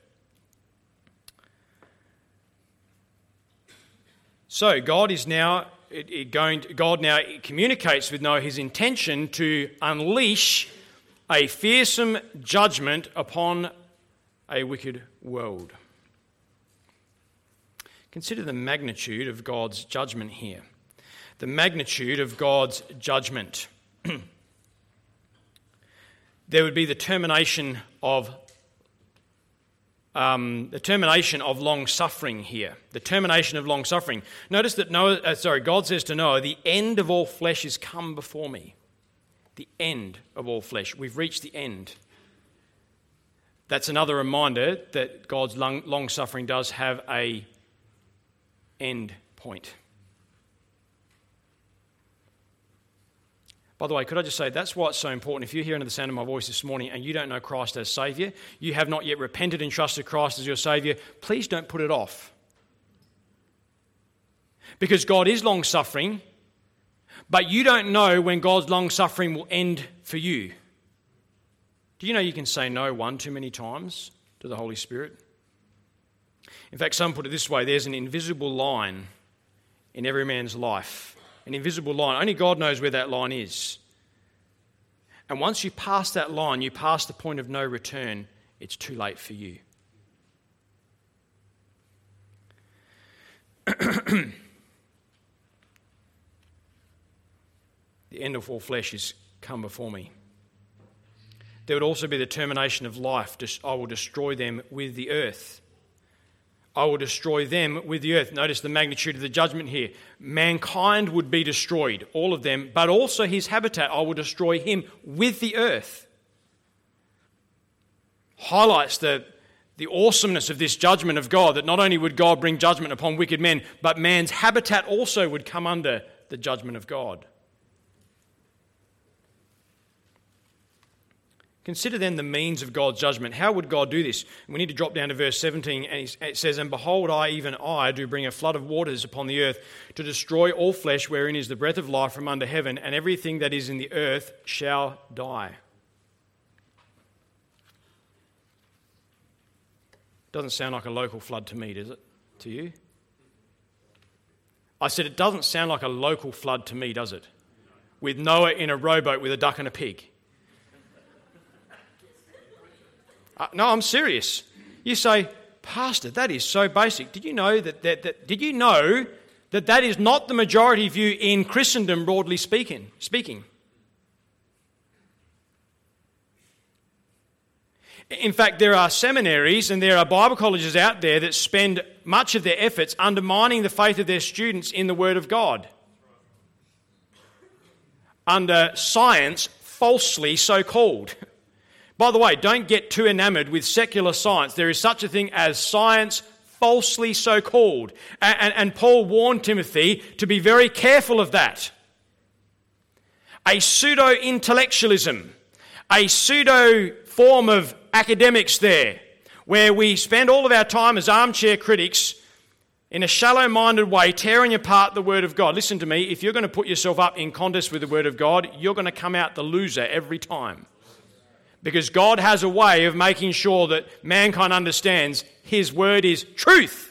So God now communicates with Noah his intention to unleash a fearsome judgment upon a wicked world. Consider the magnitude of God's judgment here. The magnitude of God's judgment. There would be the termination of long suffering here. The termination of long suffering. Notice that God says to Noah, "The end of all flesh is come before me." The end of all flesh. We've reached the end. That's another reminder that God's long suffering does have a end point. By the way, could I just say, that's why it's so important. If you're here under the sound of my voice this morning and you don't know Christ as Saviour, you have not yet repented and trusted Christ as your Saviour, please don't put it off. Because God is long-suffering, but you don't know when God's long-suffering will end for you. Do you know you can say no one too many times to the Holy Spirit? In fact, some put it this way: there's an invisible line in every man's life. An invisible line. Only God knows where that line is. And once you pass that line, you pass the point of no return, it's too late for you. The end of all flesh is come before me. There would also be the termination of life. I will destroy them with the earth. I will destroy them with the earth. Notice the magnitude of the judgment here. Mankind would be destroyed, all of them, but also his habitat. I will destroy him with the earth. Highlights the awesomeness of this judgment of God, that not only would God bring judgment upon wicked men, but man's habitat also would come under the judgment of God. Consider then the means of God's judgment. How would God do this? We need to drop down to verse 17, and it says, "And behold, even I, do bring a flood of waters upon the earth to destroy all flesh wherein is the breath of life from under heaven, and everything that is in the earth shall die." Doesn't sound like a local flood to me, does it? To you? I said it doesn't sound like a local flood to me, does it? With Noah in a rowboat with a duck and a pig. No, I'm serious. You say, "Pastor, that is so basic." Did you know that is not the majority view in Christendom, broadly speaking? In fact, there are seminaries and there are Bible colleges out there that spend much of their efforts undermining the faith of their students in the Word of God, under science falsely so-called. By the way, don't get too enamoured with secular science. There is such a thing as science falsely so-called. And Paul warned Timothy to be very careful of that. A pseudo-intellectualism, a pseudo-form of academics there, where we spend all of our time as armchair critics in a shallow-minded way, tearing apart the Word of God. Listen to me, if you're going to put yourself up in contest with the Word of God, you're going to come out the loser every time. Because God has a way of making sure that mankind understands His Word is truth.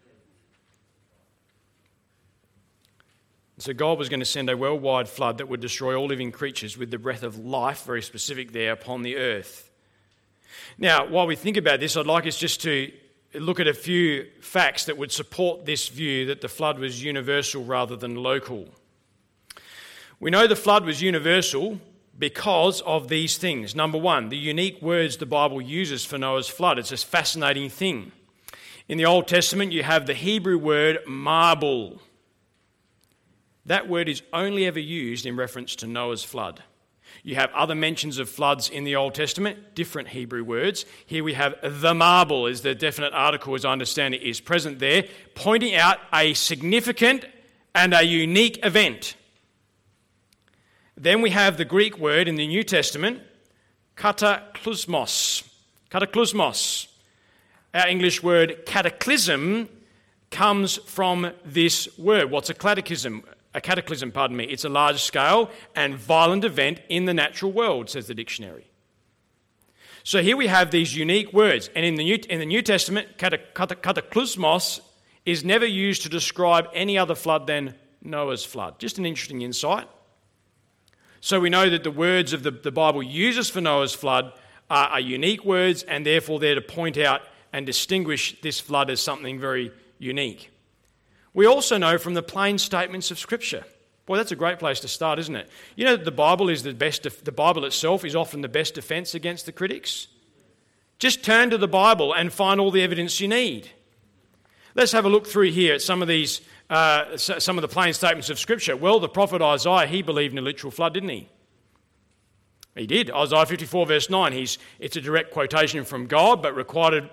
So God was going to send a worldwide flood that would destroy all living creatures with the breath of life, very specific there, upon the earth. Now, while we think about this, I'd like us just to look at a few facts that would support this view that the flood was universal rather than local. We know the flood was universal because of these things. Number one, the unique words the Bible uses for Noah's flood. It's a fascinating thing. In the Old Testament, you have the Hebrew word marble. That word is only ever used in reference to Noah's flood. You have other mentions of floods in the Old Testament, different Hebrew words. Here we have the marble, is the definite article, as I understand it, is present there, pointing out a significant and a unique event. Then we have the Greek word in the New Testament, kataklysmos. Kataklysmos. Our English word cataclysm comes from this word. What's a cataclysm? A cataclysm, it's a large-scale and violent event in the natural world, says the dictionary. So here we have these unique words, and in the New Testament, kataklysmos is never used to describe any other flood than Noah's flood. Just an interesting insight. So we know that the words of the Bible uses for Noah's flood are unique words, and therefore they're to point out and distinguish this flood as something very unique. We also know from the plain statements of Scripture. Boy, that's a great place to start, isn't it? You know that the Bible is the Bible itself is often the best defense against the critics. Just turn to the Bible and find all the evidence you need. Let's have a look through here at some of these, some of the plain statements of Scripture. Well, the prophet Isaiah, he believed in a literal flood, didn't he? He did. Isaiah 54 verse 9, it's a direct quotation from God, but recorded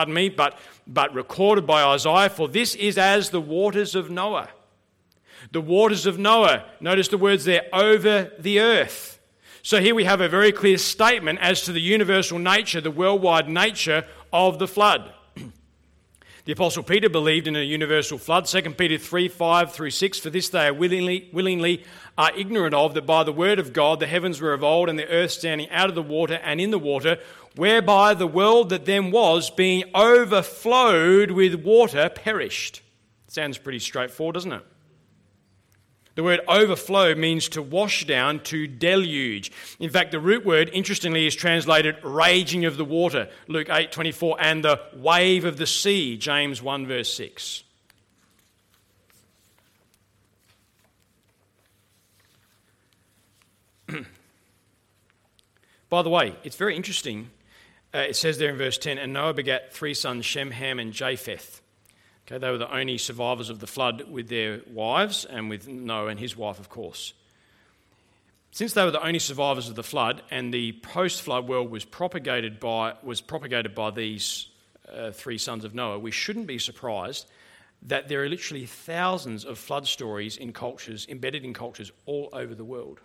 by Isaiah, for this is as the waters of Noah. The waters of Noah, notice the words there, over the earth. So here we have a very clear statement as to the universal nature, the worldwide nature of the flood. The Apostle Peter believed in a universal flood, 2 Peter 3, 5 through 6, for this they are willingly are ignorant of, that by the word of God the heavens were of old, and the earth standing out of the water and in the water, whereby the world that then was, being overflowed with water, perished. Sounds pretty straightforward, doesn't it? The word overflow means to wash down, to deluge. In fact, the root word, interestingly, is translated raging of the water, Luke 8:24, and the wave of the sea, James 1 verse 6. By the way, it's very interesting. It says there in verse 10, and Noah begat 3 sons, Shem, Ham, and Japheth. Okay, they were the only survivors of the flood with their wives and with Noah and his wife, of course. Since they were the only survivors of the flood and the post-flood world was propagated by these 3 sons of Noah, we shouldn't be surprised that there are literally thousands of flood stories in cultures, embedded in cultures all over the world.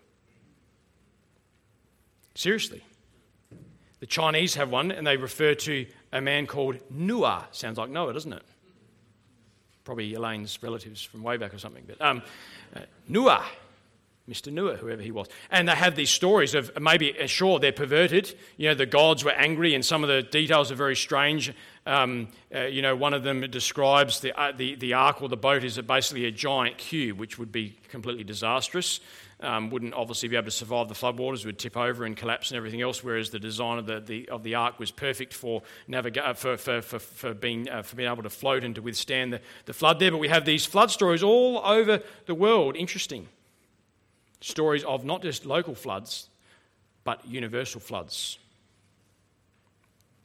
Seriously. The Chinese have one, and they refer to a man called Noah. Sounds like Noah, doesn't it? Probably Elaine's relatives from way back or something. But Noah, Mr. Noah, whoever he was. And they have these stories of maybe, sure, they're perverted. You know, the gods were angry and some of the details are very strange. One of them describes the ark or the boat is basically a giant cube, which would be completely disastrous. Wouldn't obviously be able to survive the floodwaters, would tip over and collapse and everything else. Whereas the design of the ark was perfect for being able to float and to withstand the flood there. But we have these flood stories all over the world. Interesting stories of not just local floods, but universal floods.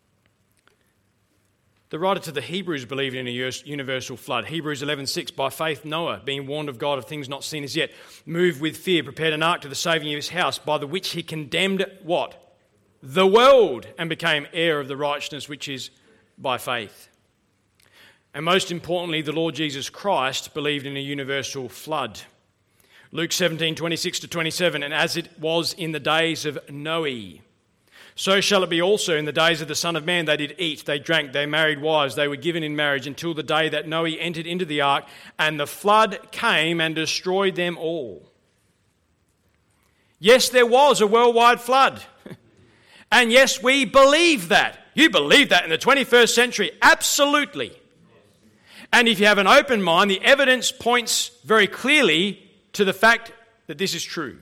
The writer to the Hebrews believed in a universal flood. Hebrews 11:6, by faith Noah, being warned of God of things not seen as yet, moved with fear, prepared an ark to the saving of his house, by the which he condemned what? The world, and became heir of the righteousness which is by faith. And most importantly, the Lord Jesus Christ believed in a universal flood. Luke 17:26-27, and as it was in the days of Noah, so shall it be also in the days of the Son of Man. They did eat, they drank, they married wives, they were given in marriage until the day that Noah entered into the ark, and the flood came and destroyed them all. Yes, there was a worldwide flood. And yes, we believe that. You believe that in the 21st century? Absolutely. And if you have an open mind, the evidence points very clearly to the fact that this is true.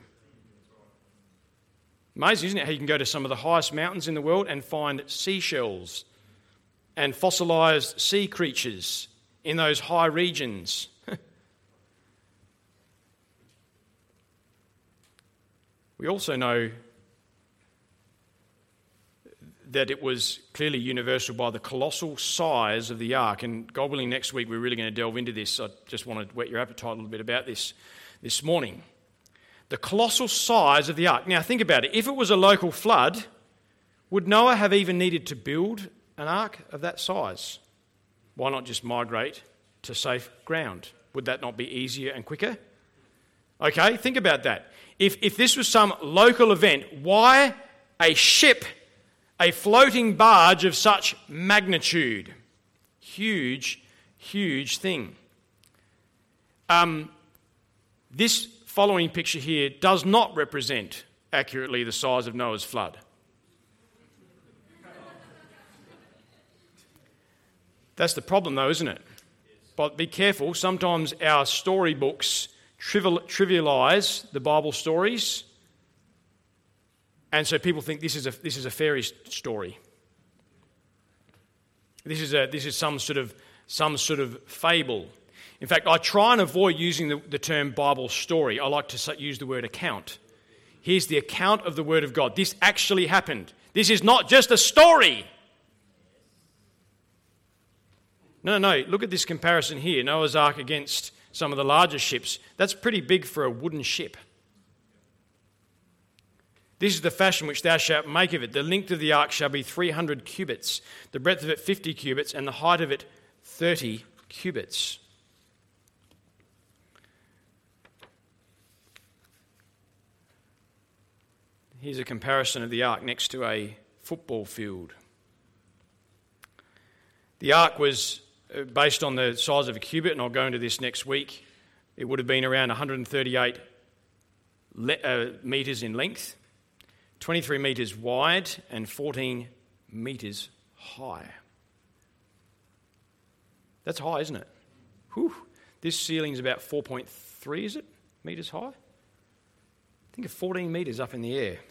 Amazing, isn't it, how you can go to some of the highest mountains in the world and find seashells and fossilised sea creatures in those high regions. We also know that it was clearly universal by the colossal size of the ark. And God willing, next week we're really going to delve into this. I just want to whet your appetite a little bit about this morning. The colossal size of the ark. Now think about it. If it was a local flood, would Noah have even needed to build an ark of that size? Why not just migrate to safe ground? Would that not be easier and quicker? Okay, think about that. If this was some local event, why a ship, a floating barge of such magnitude? Huge, huge thing. This following picture here does not represent accurately the size of Noah's flood. That's the problem though, isn't it? But be careful, sometimes our storybooks trivialise the Bible stories, and so people think this is a fairy story. This is some sort of fable. In fact, I try and avoid using the term Bible story. I like to use the word account. Here's the account of the Word of God. This actually happened. This is not just a story. No. Look at this comparison here. Noah's Ark against some of the larger ships. That's pretty big for a wooden ship. This is the fashion which thou shalt make of it. The length of the ark shall be 300 cubits, the breadth of it 50 cubits, and the height of it 30 cubits. Here's a comparison of the ark next to a football field. The ark was based on the size of a cubit, and I'll go into this next week. It would have been around 138 metres in length, 23 metres wide, and 14 metres high. That's high, isn't it? Whew. This ceiling's about 4.3, is it, metres high? Think of 14 metres up in the air.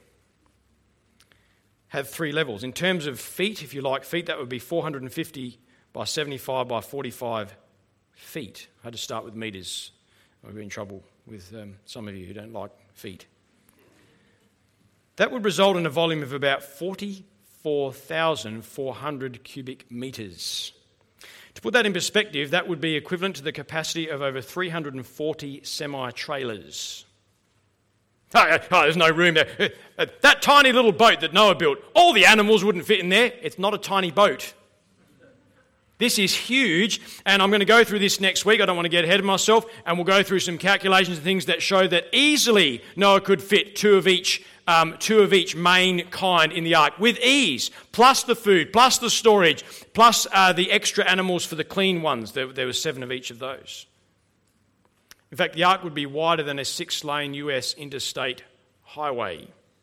Have 3 levels. In terms of feet, if you like feet, that would be 450 by 75 by 45 feet. I had to start with metres. I'll be in trouble with some of you who don't like feet. That would result in a volume of about 44,400 cubic metres. To put that in perspective, that would be equivalent to the capacity of over 340 semi-trailers. Oh, there's no room there. That tiny little boat that Noah built, all the animals wouldn't fit in there. It's not a tiny boat. This is huge, and I'm going to go through this next week. I don't want to get ahead of myself, and we'll go through some calculations and things that show that easily Noah could fit two of each main kind in the ark with ease, plus the food, plus the storage, plus the extra animals for the clean ones. There were 7 of each of those. In fact, the ark would be wider than a 6-lane US interstate highway.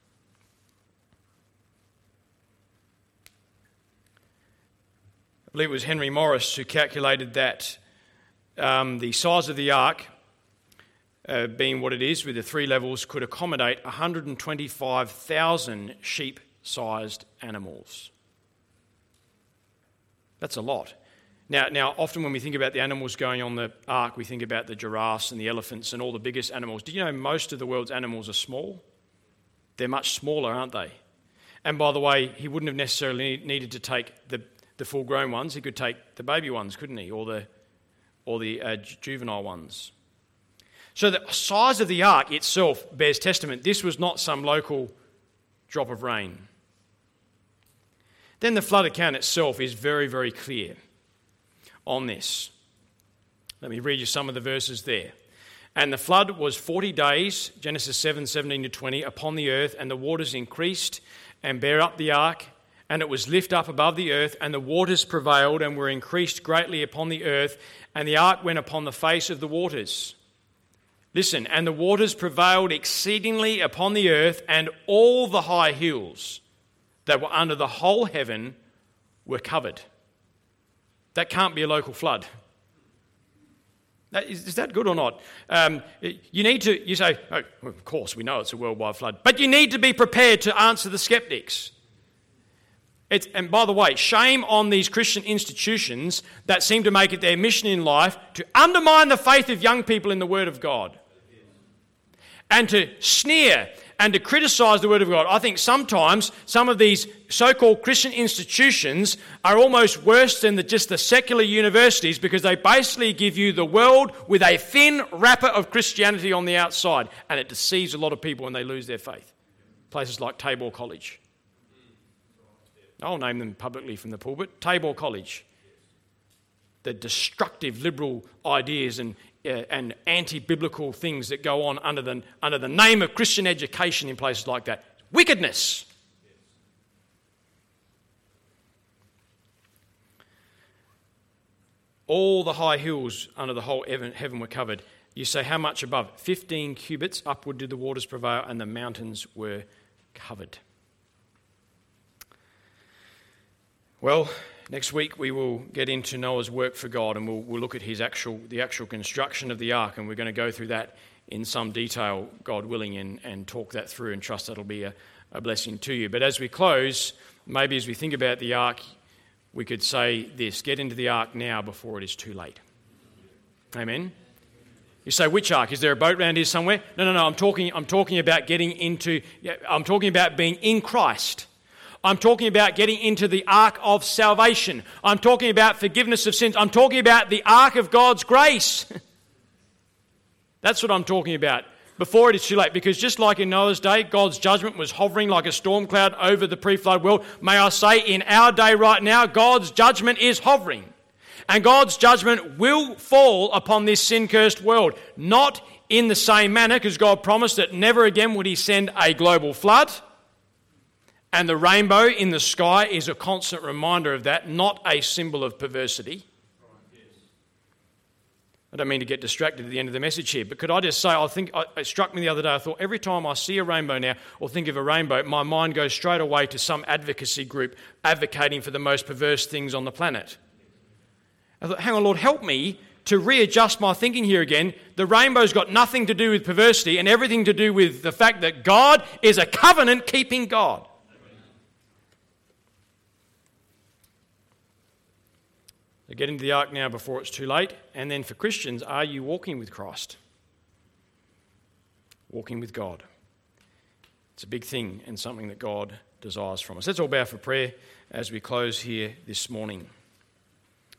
I believe it was Henry Morris who calculated that the size of the ark, being what it is with the 3 levels, could accommodate 125,000 sheep-sized animals. That's a lot. Now, often when we think about the animals going on the ark, we think about the giraffes and the elephants and all the biggest animals. Do you know most of the world's animals are small? They're much smaller, aren't they? And by the way, he wouldn't have necessarily needed to take the the full-grown ones. He could take the baby ones, couldn't he, or the juvenile ones. So the size of the ark itself bears testament. This was not some local drop of rain. Then the flood account itself is very, very clear on this. Let me read you some of the verses there. And the flood was 40 days, Genesis 7:17-20, upon the earth, and the waters increased and bare up the ark, and it was lift up above the earth, and the waters prevailed and were increased greatly upon the earth, and the ark went upon the face of the waters. Listen, and the waters prevailed exceedingly upon the earth, and all the high hills that were under the whole heaven were covered. That can't be a local flood. Is that good or not? You say, oh, well, of course we know it's a worldwide flood, but you need to be prepared to answer the skeptics. And by the way, shame on these Christian institutions that seem to make it their mission in life to undermine the faith of young people in the Word of God and to sneer and to criticise the Word of God. I think sometimes some of these so-called Christian institutions are almost worse than just the secular universities, because they basically give you the world with a thin wrapper of Christianity on the outside, and it deceives a lot of people when they lose their faith. Places like Tabor College. I'll name them publicly from the pulpit. Tabor College. The destructive liberal ideas and anti-biblical things that go on under the name of Christian education in places like that. Wickedness. All the high hills under the whole heaven were covered. You say, how much above? 15 cubits upward did the waters prevail, and the mountains were covered. Well, next week we will get into Noah's work for God, and we'll look at the actual construction of the ark, and we're going to go through that in some detail, God willing, and talk that through, and trust that'll be a blessing to you. But as we close, maybe as we think about the ark, we could say this: get into the ark now before it is too late. Amen? You say, which ark? Is there a boat around here somewhere? No. I'm talking about I'm talking about being in Christ. I'm talking about getting into the ark of salvation. I'm talking about forgiveness of sins. I'm talking about the ark of God's grace. That's what I'm talking about. Before it is too late. Because just like in Noah's day, God's judgment was hovering like a storm cloud over the pre-flood world. May I say, in our day right now, God's judgment is hovering. And God's judgment will fall upon this sin-cursed world. Not in the same manner, because God promised that never again would he send a global flood. And the rainbow in the sky is a constant reminder of that, not a symbol of perversity. I don't mean to get distracted at the end of the message here, but could I just say, it struck me the other day, I thought every time I see a rainbow now or think of a rainbow, my mind goes straight away to some advocacy group advocating for the most perverse things on the planet. I thought, hang on, Lord, help me to readjust my thinking here again. The rainbow's got nothing to do with perversity and everything to do with the fact that God is a covenant-keeping God. So get into the ark now before it's too late. And then for Christians, are you walking with Christ? Walking with God. It's a big thing and something that God desires from us. Let's all bow for prayer as we close here this morning.